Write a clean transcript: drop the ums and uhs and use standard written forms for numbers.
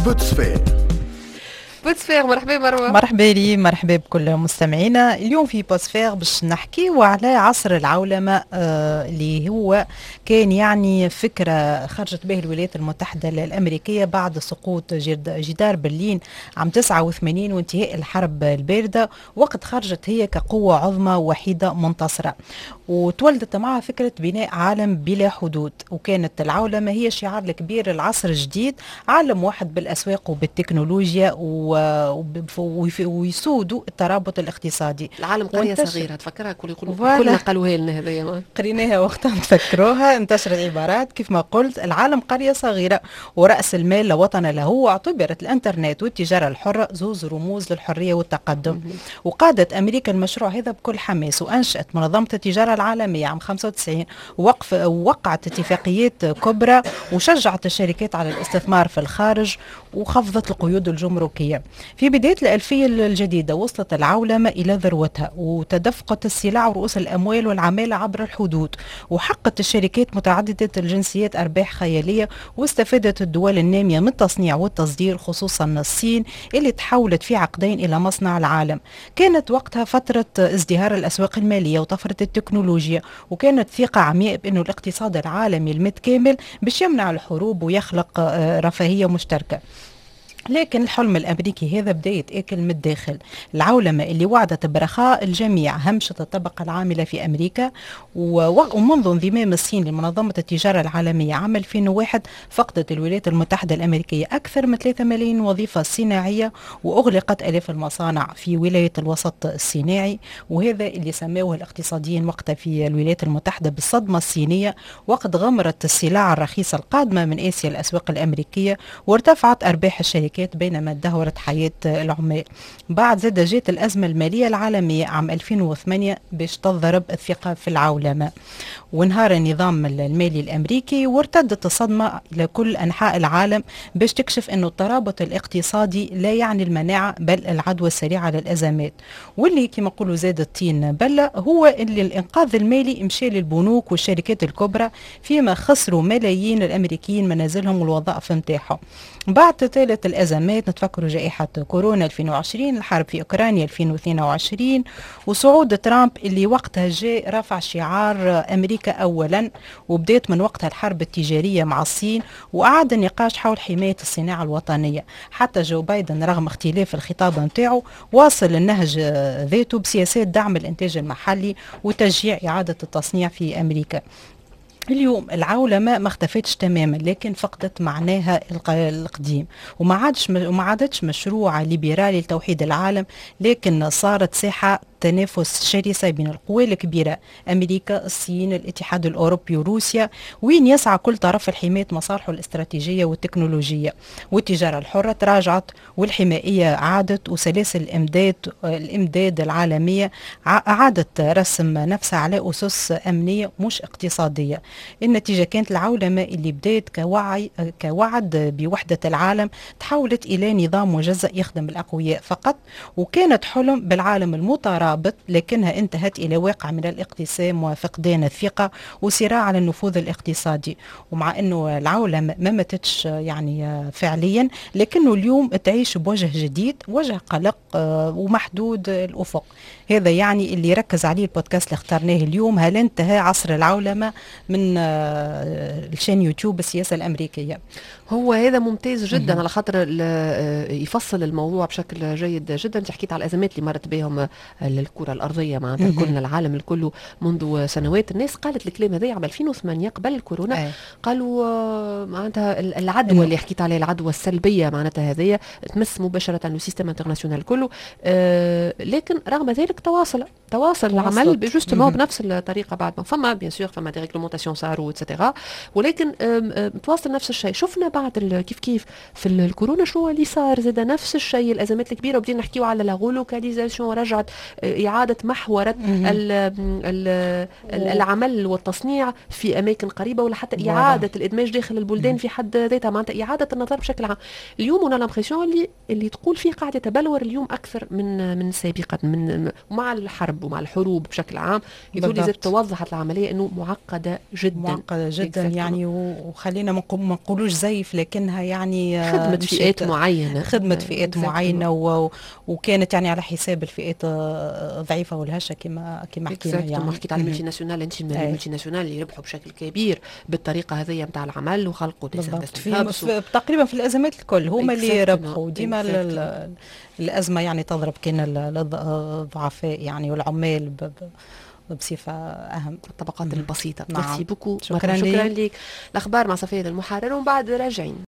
بوتسفير. بوتسفير، مرحبا مروه. مرحبا لي، مرحبا بكل مستمعينا. اليوم في بوتسفير باش نحكيو على عصر العولمة اللي هو كان يعني فكرة خرجت به الولايات المتحدة الأمريكية بعد سقوط جدار برلين عام 89 وانتهاء الحرب الباردة، وقت خرجت هي كقوة عظمى وحيدة منتصرة، وتولدت معها فكرة بناء عالم بلا حدود. وكانت العولمة هي شعار الكبير العصر الجديد، عالم واحد بالأسواق وبالتكنولوجيا ويسودوا الترابط الاقتصادي. العالم قرية صغيرة، تفكرها كلنا قالوها لنا هذه، قريناها وقتها نتفكروها. انتشرت عبارات كيف ما قلت، العالم قرية صغيرة ورأس المال لا وطن له. واعتبرت الانترنت والتجارة الحرة زوز رموز للحرية والتقدم. وقادت أمريكا المشروع هذا بكل حماس، وأنشأت منظمة التجارة العالمية عام 95، ووقعت اتفاقيات كبرى وشجعت الشركات على الاستثمار في الخارج وخفضت القيود الجمركية. في بداية الألفية الجديدة وصلت العولمة إلى ذروتها، وتدفقت السلع ورؤوس الأموال والعمالة عبر الحدود، وحققت الشركات متعددة الجنسيات أرباح خيالية، واستفادت الدول النامية من التصنيع والتصدير، خصوصا الصين اللي تحولت في عقدين إلى مصنع العالم. كانت وقتها فترة ازدهار الأسواق المالية وطفرة التكنولوجيا، وكانت ثقة عمياء بأنه الاقتصاد العالمي المتكامل باش يمنع الحروب ويخلق رفاهية مشتركة. لكن الحلم الأمريكي هذا بدأ يتآكل من الداخل. العولمة اللي وعدت برخاء الجميع همشت الطبقة العاملة في أمريكا، ومنذ انضمام الصين لمنظمة التجارة العالمية عام 2001 فقدت الولايات المتحدة الأمريكية أكثر من 3 ملايين وظيفة صناعية، وأغلقت آلاف المصانع في ولاية الوسط الصناعي. وهذا اللي سموه الاقتصاديين وقتها في الولايات المتحدة بالصدمة الصينية، وقد غمرت السلع الرخيصة القادمة من آسيا الأسواق الأمريكية، وارتفعت أرباح الشركات بينما ادهورت حياة العمال. بعد زاد جات الأزمة المالية العالمية عام 2008 باش تضرب الثقة في العولمة، وانهار النظام المالي الأمريكي، وارتدت الصدمة إلى كل أنحاء العالم باش تكشف أنه الترابط الاقتصادي لا يعني المناعة بل العدوى السريعة للأزمات. واللي كما نقولوا زاد الطين بلة هو اللي الإنقاذ المالي مشى للبنوك والشركات الكبرى، فيما خسروا ملايين الأمريكيين منازلهم والوظائف نتاعهم. بعد تتالت الأزمات نتفكروا جائحة كورونا 2020، الحرب في أوكرانيا 2022، وصعود ترامب اللي وقتها جاء رفع شعار أمريكا أولا، وبدأت من وقتها الحرب التجارية مع الصين، وأعاد النقاش حول حماية الصناعة الوطنية. حتى جو بايدن رغم اختلاف الخطاب نتاعو واصل النهج ذاته بسياسات دعم الإنتاج المحلي وتشجيع إعادة التصنيع في أمريكا. اليوم العولمة ما اختفتش تماما، لكن فقدت معناها القديم، وما عادتش مشروع ليبرالي لتوحيد العالم، لكن صارت ساحة تنافس شرسة بين القوى الكبيرة، أمريكا، الصين، الاتحاد الأوروبي وروسيا، وين يسعى كل طرف لحماية مصالحه الاستراتيجية والتكنولوجية. والتجارة الحرة تراجعت، والحمائية عادت، وسلاسل الإمداد العالمية أعادت رسم نفسها على أسس أمنية مش اقتصادية. النتيجة كانت العولمة اللي بدأت كوعد بوحدة العالم تحولت إلى نظام مجزأ يخدم الأقوياء فقط، وكانت حلم بالعالم المترابط، لكنها انتهت إلى واقع من الاقتسام وفقدان الثقة وصراع على النفوذ الاقتصادي. ومع أنه العولمة ما ماتتش يعني فعليا، لكنه اليوم تعيش بوجه جديد، وجه قلق ومحدود الأفق. هذا يعني اللي ركز عليه البودكاست اللي اخترناه اليوم، هل انتهى عصر العولمة، من الشان يوتيوب السياسة الأمريكية. هو هذا ممتاز جدا على خاطر يفصل الموضوع بشكل جيد جدا. انت حكيت على الأزمات اللي مرت بهم الكرة الأرضية معناتها كلنا العالم الكل منذ سنوات. الناس قالت الكلام هذا عام 2008 قبل الكورونا، قالوا معناتها العدوى اللي حكيت عليها، العدوى السلبية معناتها هذه تمس مباشرة السيستم انترناسيونال كله. لكن رغم ذلك تواصل العمل جوستومون بنفس الطريقة، بعد ما فما بيان سور فما دي ريغلومونتاسيون صاروا اتسيتيرا، ولكن تواصل نفس الشيء. شفنا بعد كيف في الكورونا شنو اللي صار، زاد نفس الشيء الأزمات الكبيرة، وبدينا نحكيو على لا غولوكاليزاسيون، رجعت إعادة محورة العمل والتصنيع في أماكن قريبة، ولا حتى إعادة الإدماج داخل البلدان في حد ذاتها، معناتها إعادة النظر بشكل عام. اليوم أنا لامبرسيون اللي تقول فيه قاعد يتبلور اليوم أكثر من سابقا، مع الحرب ومع الحروب بشكل عام. يقول لي توضحت العملية أنه معقدة جدا يعني، وخلينا ما نقولوش زيف، لكنها يعني خدمة فئات معينة، خدمة فئات معينة، وكانت يعني على حساب الفئات ضعيفة والهشة كما حكينا. يعني حكيت على الملتي ناسيونال، انت من الملتي ناسيونال اللي يربحوا بشكل كبير بالطريقة هذه نتاع العمل وخلقوا تقريبا في الأزمات الكل هما اللي يربحوا ديما. الأزمة يعني تضرب كان الضعفاء يعني، والعمال بصفة أهم، الطبقات البسيطة. نعم. شكرا لك. الأخبار مع صفية المحرر ومن بعد راجعين.